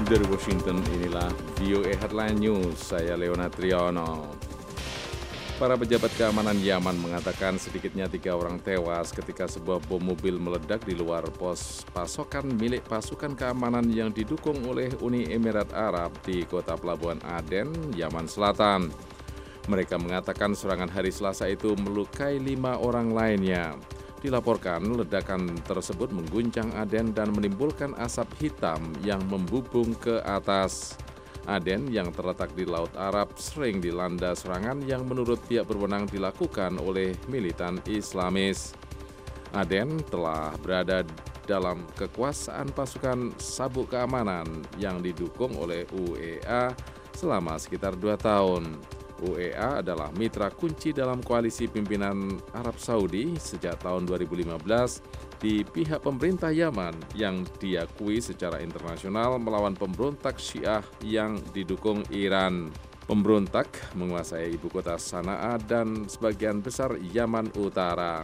Dari Washington, inilah VOA Headline News, saya Leona Triono. Para pejabat keamanan Yaman mengatakan sedikitnya 3 orang tewas ketika sebuah bom mobil meledak di luar pos pasokan milik pasukan keamanan yang didukung oleh Uni Emirat Arab di kota Pelabuhan Aden, Yaman Selatan. Mereka mengatakan serangan hari Selasa itu melukai 5 orang lainnya. Dilaporkan ledakan tersebut mengguncang Aden dan menimbulkan asap hitam yang membubung ke atas. Aden yang terletak di Laut Arab sering dilanda serangan yang menurut pihak berwenang dilakukan oleh militan Islamis. Aden telah berada dalam kekuasaan pasukan sabuk keamanan yang didukung oleh UEA selama sekitar 2 tahun. UEA adalah mitra kunci dalam koalisi pimpinan Arab Saudi sejak tahun 2015 di pihak pemerintah Yaman yang diakui secara internasional melawan pemberontak Syiah yang didukung Iran. Pemberontak menguasai ibu kota Sanaa dan sebagian besar Yaman Utara.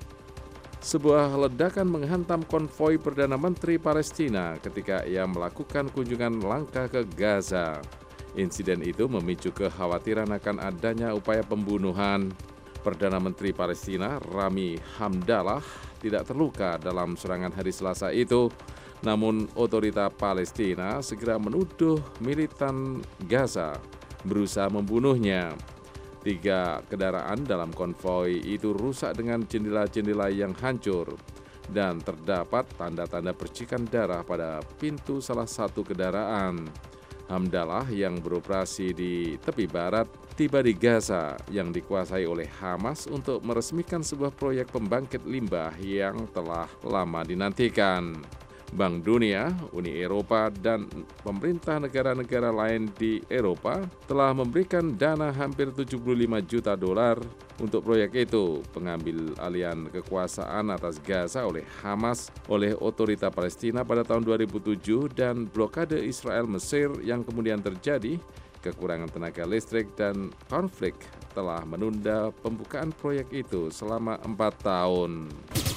Sebuah ledakan menghantam konvoi Perdana Menteri Palestina ketika ia melakukan kunjungan langka ke Gaza. Insiden itu memicu kekhawatiran akan adanya upaya pembunuhan. Perdana Menteri Palestina Rami Hamdallah tidak terluka dalam serangan hari Selasa itu, namun otorita Palestina segera menuduh militan Gaza berusaha membunuhnya. 3 kendaraan dalam konvoi itu rusak dengan jendela-jendela yang hancur dan terdapat tanda-tanda percikan darah pada pintu salah satu kendaraan. Hamdallah yang beroperasi di tepi barat tiba di Gaza yang dikuasai oleh Hamas untuk meresmikan sebuah proyek pembangkit limbah yang telah lama dinantikan. Bank Dunia, Uni Eropa, dan pemerintah negara-negara lain di Eropa telah memberikan dana hampir 75 juta dolar untuk proyek itu. Pengambil alihan kekuasaan atas Gaza oleh Hamas oleh otorita Palestina pada tahun 2007 dan blokade Israel Mesir yang kemudian terjadi, kekurangan tenaga listrik dan konflik telah menunda pembukaan proyek itu selama 4 tahun.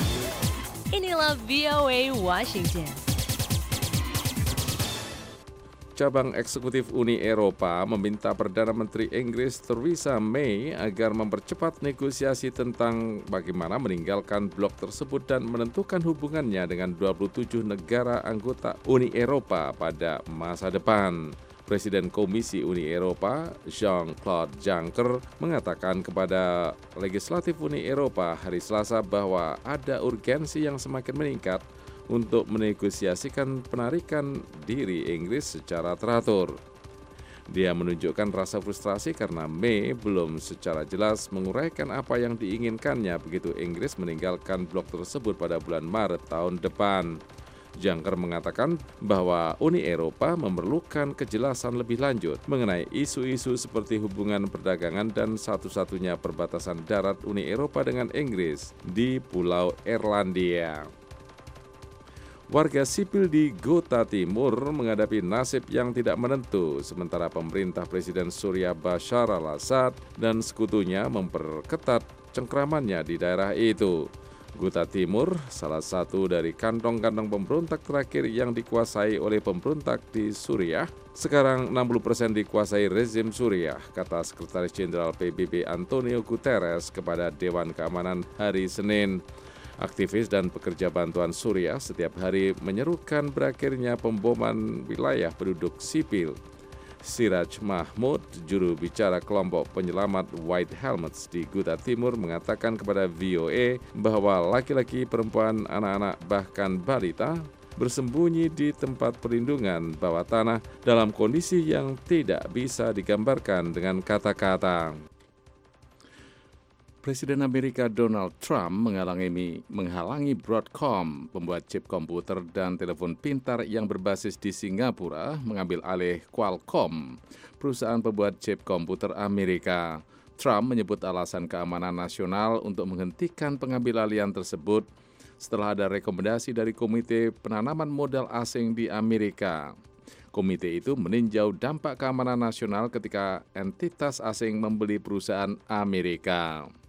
Inilah VOA Washington. Cabang eksekutif Uni Eropa meminta Perdana Menteri Inggris Theresa May agar mempercepat negosiasi tentang bagaimana meninggalkan blok tersebut dan menentukan hubungannya dengan 27 negara anggota Uni Eropa pada masa depan. Presiden Komisi Uni Eropa, Jean-Claude Juncker, mengatakan kepada Legislatif Uni Eropa hari Selasa bahwa ada urgensi yang semakin meningkat untuk menegosiasikan penarikan diri Inggris secara teratur. Dia menunjukkan rasa frustrasi karena May belum secara jelas menguraikan apa yang diinginkannya begitu Inggris meninggalkan blok tersebut pada bulan Maret tahun depan. Juncker mengatakan bahwa Uni Eropa memerlukan kejelasan lebih lanjut mengenai isu-isu seperti hubungan perdagangan dan satu-satunya perbatasan darat Uni Eropa dengan Inggris di Pulau Irlandia. Warga sipil di Ghouta Timur menghadapi nasib yang tidak menentu, sementara pemerintah Presiden Suriah Bashar al-Assad dan sekutunya memperketat cengkramannya di daerah itu. Ghouta Timur, salah satu dari kantong-kantong pemberontak terakhir yang dikuasai oleh pemberontak di Suriah, sekarang 60% dikuasai rezim Suriah, kata Sekretaris Jenderal PBB Antonio Guterres kepada Dewan Keamanan hari Senin. Aktivis dan pekerja bantuan Suriah setiap hari menyerukan berakhirnya pemboman wilayah penduduk sipil. Siraj Mahmud, juru bicara kelompok penyelamat White Helmets di Ghouta Timur, mengatakan kepada VOA bahwa laki-laki, perempuan, anak-anak, bahkan balita bersembunyi di tempat perlindungan bawah tanah dalam kondisi yang tidak bisa digambarkan dengan kata-kata. Presiden Amerika Donald Trump menghalangi Broadcom, pembuat chip komputer dan telepon pintar yang berbasis di Singapura, mengambil alih Qualcomm, perusahaan pembuat chip komputer Amerika. Trump menyebut alasan keamanan nasional untuk menghentikan pengambil alihan tersebut setelah ada rekomendasi dari Komite Penanaman Modal Asing di Amerika. Komite itu meninjau dampak keamanan nasional ketika entitas asing membeli perusahaan Amerika.